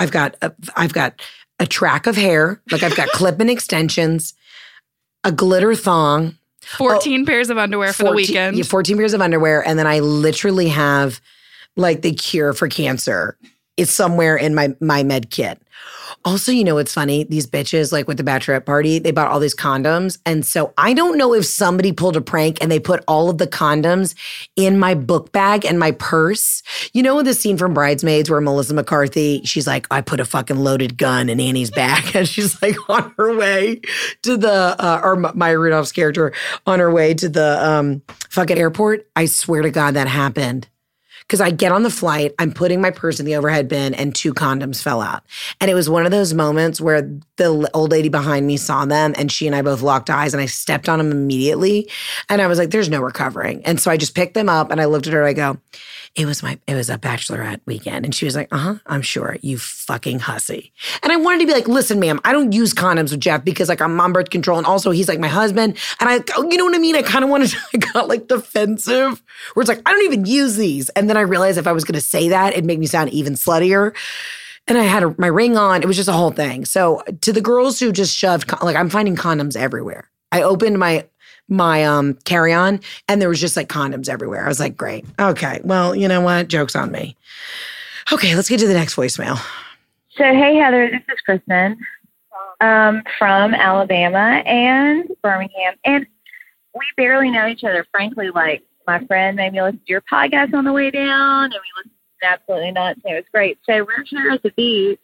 a track of hair, like I've got clip-in extensions, a glitter thong, 14 pairs of underwear for the weekend. Yeah, 14 pairs of underwear, and then I literally have like the cure for cancer. It's somewhere in my med kit. Also, you know what's funny? These bitches, like with the bachelorette party, they bought all these condoms. And so I don't know if somebody pulled a prank and they put all of the condoms in my book bag and my purse. You know the scene from Bridesmaids where Melissa McCarthy, she's like, I put a fucking loaded gun in Annie's bag. And she's like on her way to the, or Maya Rudolph's character on her way to the fucking airport. I swear to God that happened. Because I get on the flight, I'm putting my purse in the overhead bin and 2 condoms fell out. And it was one of those moments where the old lady behind me saw them and she and I both locked eyes and I stepped on them immediately. And I was like, there's no recovering. And so I just picked them up and I looked at her and I go, it was a bachelorette weekend. And she was like, I'm sure, you fucking hussy. And I wanted to be like, listen, ma'am, I don't use condoms with Jeff because like I'm on birth control and also he's like my husband. And you know what I mean? I kind of I got like defensive where it's like, I don't even use these. And then I realized if I was going to say that, it'd make me sound even sluttier. And I had my ring on. It was just a whole thing. So to the girls who just shoved, like I'm finding condoms everywhere. I opened my carry-on and there was just like condoms everywhere. I was like, great. Okay. Well, you know what? Joke's on me. Okay. Let's get to the next voicemail. So, hey, Heather, this is Kristen from Alabama and Birmingham. And we barely know each other. Frankly, like my friend made me listen to your podcast on the way down and we listened to Absolutely Nuts. And it was great. So we're here at the beach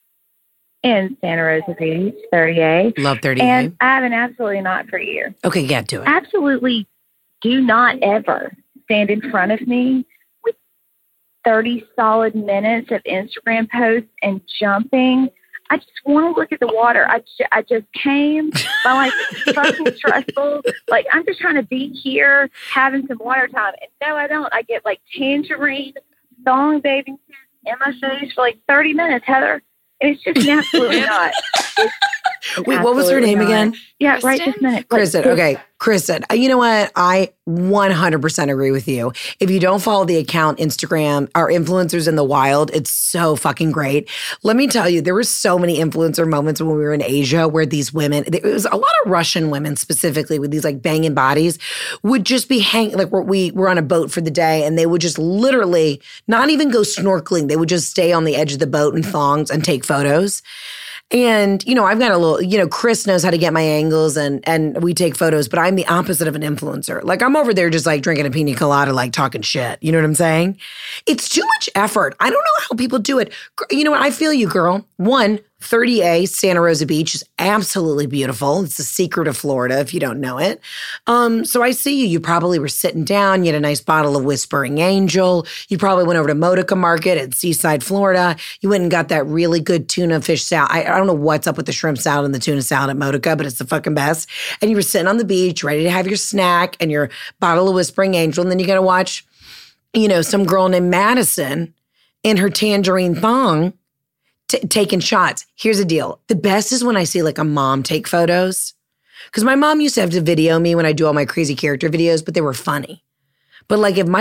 in Santa Rosa Beach, 30A. Love 30A. And I have an absolutely not for you. Okay, get to it. Absolutely do not ever stand in front of me with 30 solid minutes of Instagram posts and jumping. I just want to look at the water. I just came. My life is fucking stressful. Like, I'm just trying to be here having some water time. And no, I don't. I get like tangerine, thong bathing suits in my face for like 30 minutes, Heather. It's just absolutely not. Wait, what was her name again? Yeah, Kristen? Right this minute. Kristen. Okay, Kristen. You know what? I 100% agree with you. If you don't follow the account Instagram, our influencers in the wild, it's so fucking great. Let me tell you, there were so many influencer moments when we were in Asia where these women, it was a lot of Russian women specifically with these like banging bodies, would just be hanging, like we were on a boat for the day and they would just literally not even go snorkeling. They would just stay on the edge of the boat in thongs and take photos. And, you know, I've got a little, you know, Chris knows how to get my angles and we take photos, but I'm the opposite of an influencer. Like I'm over there just like drinking a pina colada, like talking shit. You know what I'm saying? It's too much effort. I don't know how people do it. You know what? I feel you, girl. 30A, Santa Rosa Beach is absolutely beautiful. It's the secret of Florida if you don't know it. So I see you. You probably were sitting down. You had a nice bottle of Whispering Angel. You probably went over to Motica Market at Seaside, Florida. You went and got that really good tuna fish salad. I don't know what's up with the shrimp salad and the tuna salad at Motica, but it's the fucking best. And you were sitting on the beach ready to have your snack and your bottle of Whispering Angel. And then you got to watch, you know, some girl named Madison in her tangerine thong taking shots. Here's the deal. The best is when I see like a mom take photos. Because my mom used to have to video me when I do all my crazy character videos, but they were funny. But like if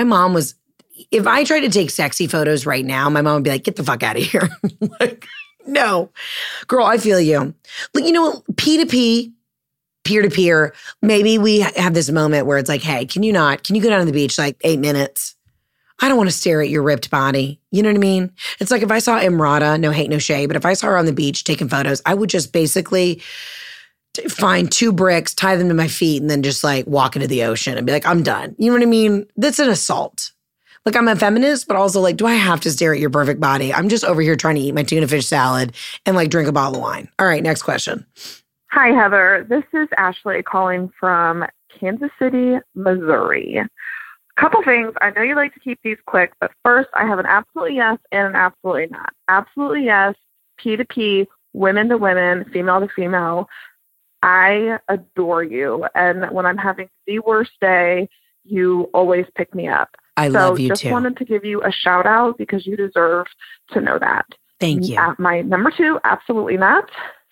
I tried to take sexy photos right now, my mom would be like, get the fuck out of here. Like, no. Girl, I feel you. But you know, P2P, peer-to-peer, maybe we have this moment where it's like, hey, can you go down to the beach like 8 minutes? I don't want to stare at your ripped body. You know what I mean? It's like if I saw Imrata, no hate, no shade, but if I saw her on the beach taking photos, I would just basically find 2 bricks, tie them to my feet, and then just like walk into the ocean and be like, I'm done. You know what I mean? That's an assault. Like I'm a feminist, but also like, do I have to stare at your perfect body? I'm just over here trying to eat my tuna fish salad and like drink a bottle of wine. All right, next question. Hi, Heather. This is Ashley calling from Kansas City, Missouri. Couple things. I know you like to keep these quick, but first I have an absolutely yes and an absolutely not. Absolutely yes, P to P, women to women, female to female. I adore you. And when I'm having the worst day, you always pick me up. I love you too. So just wanted to give you a shout out because you deserve to know that. Thank you. My number 2, absolutely not.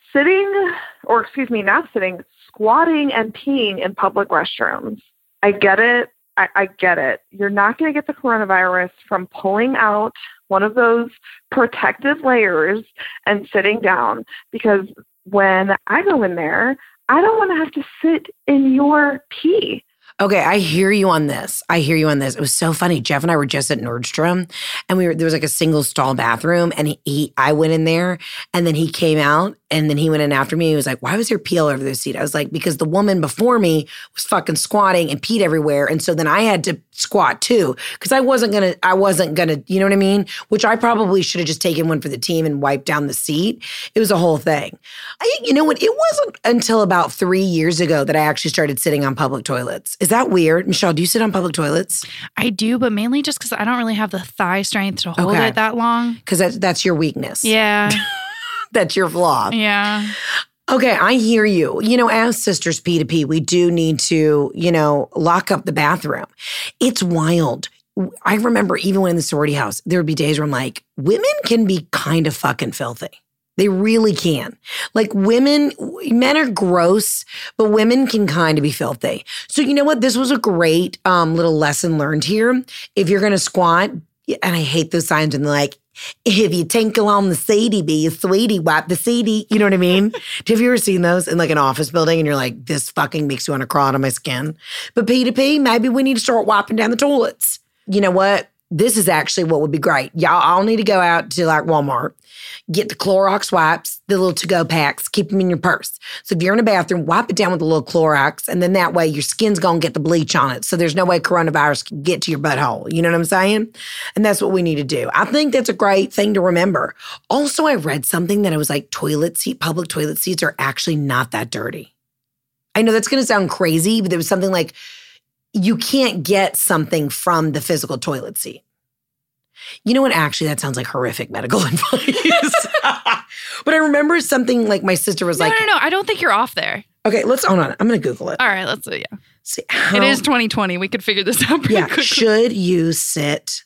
Not sitting, squatting and peeing in public restrooms. I get it. I get it. You're not going to get the coronavirus from pulling out one of those protective layers and sitting down, because when I go in there, I don't want to have to sit in your pee. Okay, I hear you on this. It was so funny. Jeff and I were just at Nordstrom, and there was like a single stall bathroom, and I went in there, and then he came out, and then he went in after me. He was like, "Why was there pee all over the seat?" I was like, "Because the woman before me was fucking squatting and peed everywhere, and so then I had to squat too, because I wasn't gonna, you know what I mean? Which I probably should have just taken one for the team and wiped down the seat. It was a whole thing. You know what? It wasn't until about 3 years ago that I actually started sitting on public toilets. Is that weird? Michelle, do you sit on public toilets? I do, but mainly just because I don't really have the thigh strength to hold it that long. Because that's your weakness. Yeah. That's your flaw. Yeah. Okay, I hear you. You know, as sisters P2P, we do need to, lock up the bathroom. It's wild. I remember even when in the sorority house, there would be days where I'm like, women can be kind of fucking filthy. They really can. Like men are gross, but women can kind of be filthy. So you know what? This was a great little lesson learned here. If you're going to squat, and I hate those signs and they're like, if you tinkle on the seedy, be a sweetie, wipe the seedy. You know what I mean? Have you ever seen those in like an office building and you're like, this fucking makes you want to crawl out of my skin? But P2P, maybe we need to start wiping down the toilets. You know what? This is actually what would be great. Y'all all need to go out to like Walmart, get the Clorox wipes, the little to-go packs, keep them in your purse. So if you're in a bathroom, wipe it down with a little Clorox, and then that way your skin's going to get the bleach on it. So there's no way coronavirus can get to your butthole. You know what I'm saying? And that's what we need to do. I think that's a great thing to remember. Also, I read something that it was like public toilet seats are actually not that dirty. I know that's going to sound crazy, but there was something like, you can't get something from the physical toilet seat. You know what? Actually, that sounds like horrific medical advice. But I remember something like my sister was No. I don't think you're off there. Okay, hold on. I'm going to Google it. All right, let's do it. See, it is 2020. We could figure this out pretty quickly. Should you sit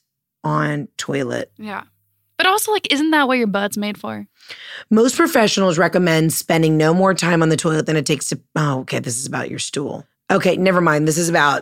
on toilet? Yeah. But also, isn't that what your butt's made for? Most professionals recommend spending no more time on the toilet than it takes to... Oh, okay, this is about your stool. Okay, never mind. This is about...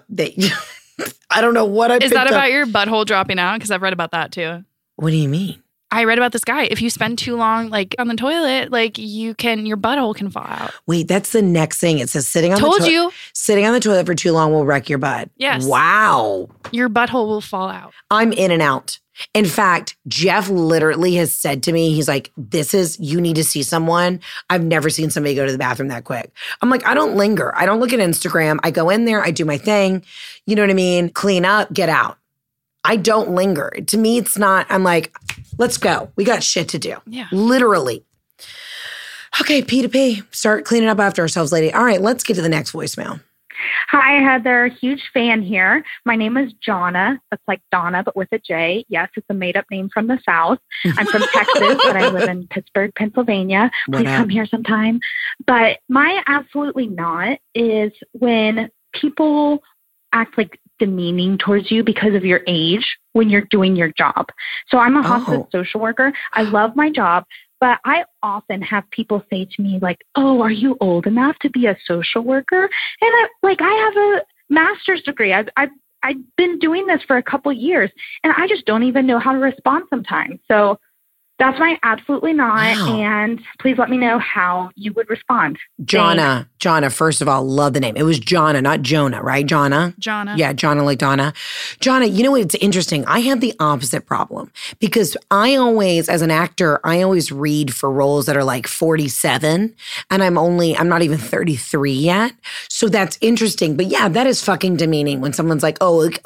I don't know what I picked up. Is that about your butthole dropping out? Because I've read about that too. What do you mean? I read about this guy. If you spend too long on the toilet, your butthole can fall out. Wait, that's the next thing. It says sitting on the toilet for too long will wreck your butt. Yes. Wow. Your butthole will fall out. I'm in and out. In fact, Jeff literally has said to me, he's like, you need to see someone. I've never seen somebody go to the bathroom that quick. I'm like, I don't linger. I don't look at Instagram. I go in there, I do my thing. You know what I mean? Clean up, get out. I don't linger. To me, it's not, I'm like, let's go. We got shit to do. Yeah. Literally. Okay, P2P, start cleaning up after ourselves, lady. All right, let's get to the next voicemail. Hi, Heather. Huge fan here. My name is Jonna. That's like Donna, but with a J. Yes, it's a made-up name from the South. I'm from Texas, but I live in Pittsburgh, Pennsylvania. Please come here sometime. But my absolutely not is when people act demeaning towards you because of your age when you're doing your job. So I'm a hospice social worker. I love my job. But I often have people say to me oh, are you old enough to be a social worker? And I have a master's degree. I've been doing this for a couple years, and I just don't even know how to respond sometimes. So that's my absolutely not. Wow. And please let me know how you would respond. Jonna, first of all, love the name. It was Jonna, not Jonah, right? Jonna? Yeah, Jonna like Donna. Jonna, you know what? It's interesting. I have the opposite problem because I always, as an actor, I always read for roles that are 47 and I'm not even 33 yet. So that's interesting. But yeah, that is fucking demeaning when someone's like,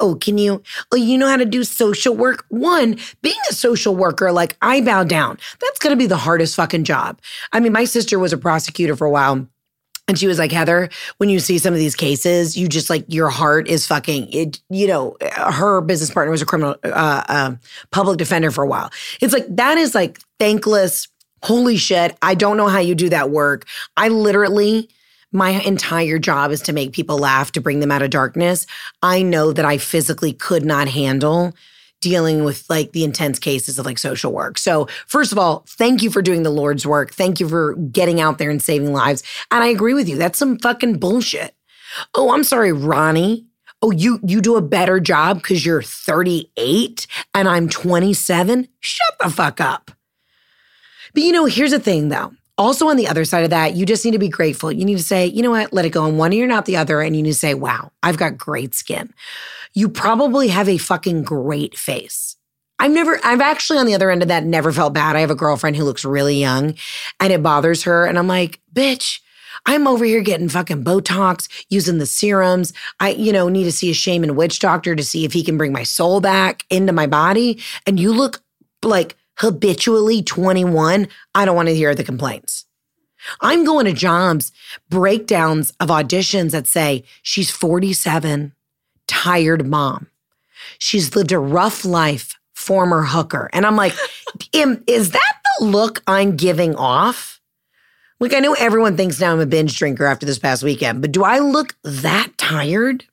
you know how to do social work? One, being a social worker, I bow down. That's going to be the hardest fucking job. I mean, my sister was a prosecutor for a while. And she was like, Heather, when you see some of these cases, you just like, your heart is fucking, it. You know, her business partner was a criminal public defender for a while. It's like, that is like thankless. Holy shit. I don't know how you do that work. I literally, my entire job is to make people laugh, to bring them out of darkness. I know that I physically could not handle dealing with like the intense cases of like social work. So first of all, thank you for doing the Lord's work. Thank you for getting out there and saving lives. And I agree with you. That's some fucking bullshit. Oh, I'm sorry, Ronnie. Oh, you do a better job because you're 38 and I'm 27? Shut the fuck up. But you know, here's the thing though. Also on the other side of that, you just need to be grateful. You need to say, you know what, let it go on one ear, not the other. And you need to say, wow, I've got great skin. You probably have a fucking great face. I've actually on the other end of that never felt bad. I have a girlfriend who looks really young and it bothers her. And I'm like, bitch, I'm over here getting fucking Botox, using the serums. I, need to see a shaman witch doctor to see if he can bring my soul back into my body. And you look like habitually 21. I don't want to hear the complaints. I'm going to jobs, breakdowns of auditions that say she's 47, tired mom. She's lived a rough life, former hooker. And I'm like, is that the look I'm giving off? Like, I know everyone thinks now I'm a binge drinker after this past weekend, but do I look that tired?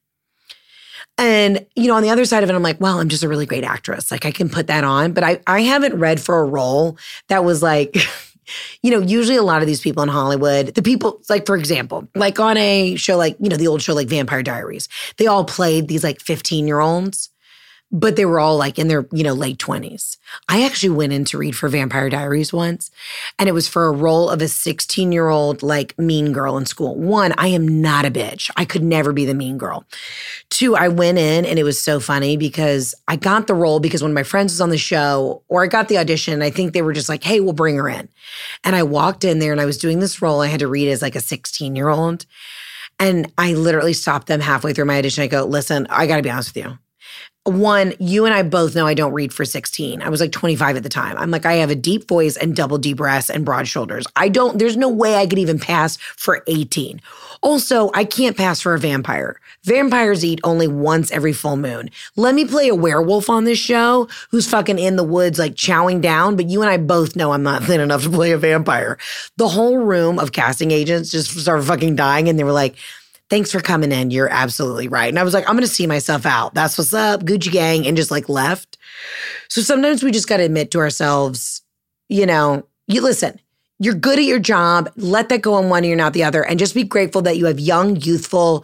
And, on the other side of it, I'm like, well, I'm just a really great actress. Like, I can put that on. But I haven't read for a role that was like, usually a lot of these people in Hollywood, the people, like, for example, like on a show like, the old show like Vampire Diaries, they all played these like 15-year-olds, but they were all like in their, late 20s. I actually went in to read for Vampire Diaries once, and it was for a role of a 16-year-old, like, mean girl in school. One, I am not a bitch. I could never be the mean girl. Two, I went in, and it was so funny because I got the role because one of my friends was on the show, or I got the audition, and I think they were just like, hey, we'll bring her in. And I walked in there, and I was doing this role. I had to read as like a 16-year-old. And I literally stopped them halfway through my audition. I go, listen, I got to be honest with you. One, you and I both know I don't read for 16. I was like 25 at the time. I'm like, I have a deep voice and double D breasts and broad shoulders. There's no way I could even pass for 18. Also, I can't pass for a vampire. Vampires eat only once every full moon. Let me play a werewolf on this show who's fucking in the woods like chowing down, but you and I both know I'm not thin enough to play a vampire. The whole room of casting agents just started fucking dying, and they were like, thanks for coming in. You're absolutely right. And I was like, I'm going to see myself out. That's what's up, Gucci gang, and just like left. So sometimes we just got to admit to ourselves, you listen, you're good at your job. Let that go on one ear, not the other. And just be grateful that you have young, youthful,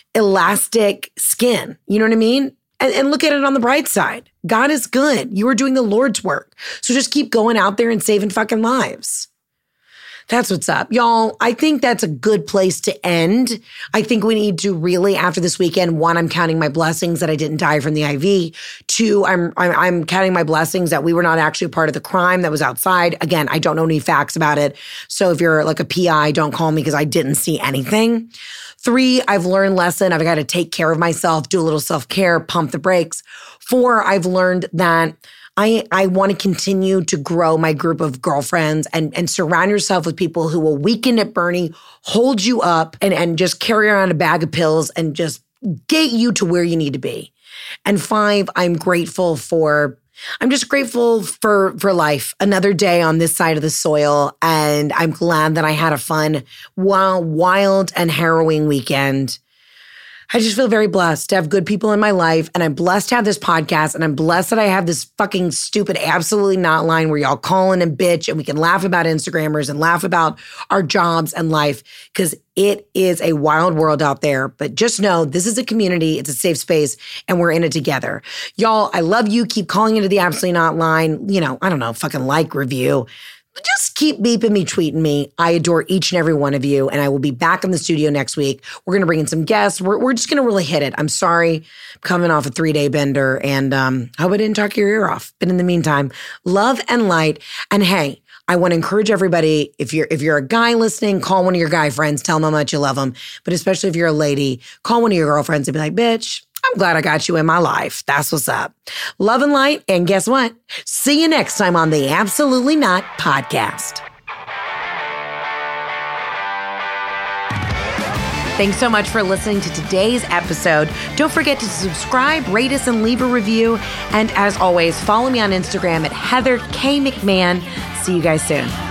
elastic skin. You know what I mean? And look at it on the bright side. God is good. You are doing the Lord's work. So just keep going out there and saving fucking lives. That's what's up. Y'all, I think that's a good place to end. I think we need to really, after this weekend, one, I'm counting my blessings that I didn't die from the IV. Two, I'm counting my blessings that we were not actually part of the crime that was outside. Again, I don't know any facts about it. So if you're like a PI, don't call me because I didn't see anything. Three, I've learned lesson. I've got to take care of myself, do a little self-care, pump the brakes. Four, I've learned that I want to continue to grow my group of girlfriends and surround yourself with people who will weekend at Bernie, hold you up and just carry around a bag of pills and just get you to where you need to be. And five, I'm just grateful for life, another day on this side of the soil. And I'm glad that I had a fun, wild and harrowing weekend. I just feel very blessed to have good people in my life, and I'm blessed to have this podcast, and I'm blessed that I have this fucking stupid absolutely not line where y'all call in and bitch and we can laugh about Instagrammers and laugh about our jobs and life, because it is a wild world out there. But just know this is a community, it's a safe space, and we're in it together. Y'all, I love you. Keep calling into the absolutely not line. I don't know, fucking like, review. Just keep beeping me, tweeting me. I adore each and every one of you. And I will be back in the studio next week. We're going to bring in some guests. We're just going to really hit it. I'm sorry, I'm coming off a 3-day bender, and hope I didn't talk your ear off. But in the meantime, love and light. And hey, I want to encourage everybody, if you're a guy listening, call one of your guy friends, tell them how much you love them. But especially if you're a lady, call one of your girlfriends and be like, bitch, I'm glad I got you in my life. That's what's up. Love and light. And guess what? See you next time on the Absolutely Not Podcast. Thanks so much for listening to today's episode. Don't forget to subscribe, rate us, and leave a review. And as always, follow me on Instagram at Heather K. McMahon. See you guys soon.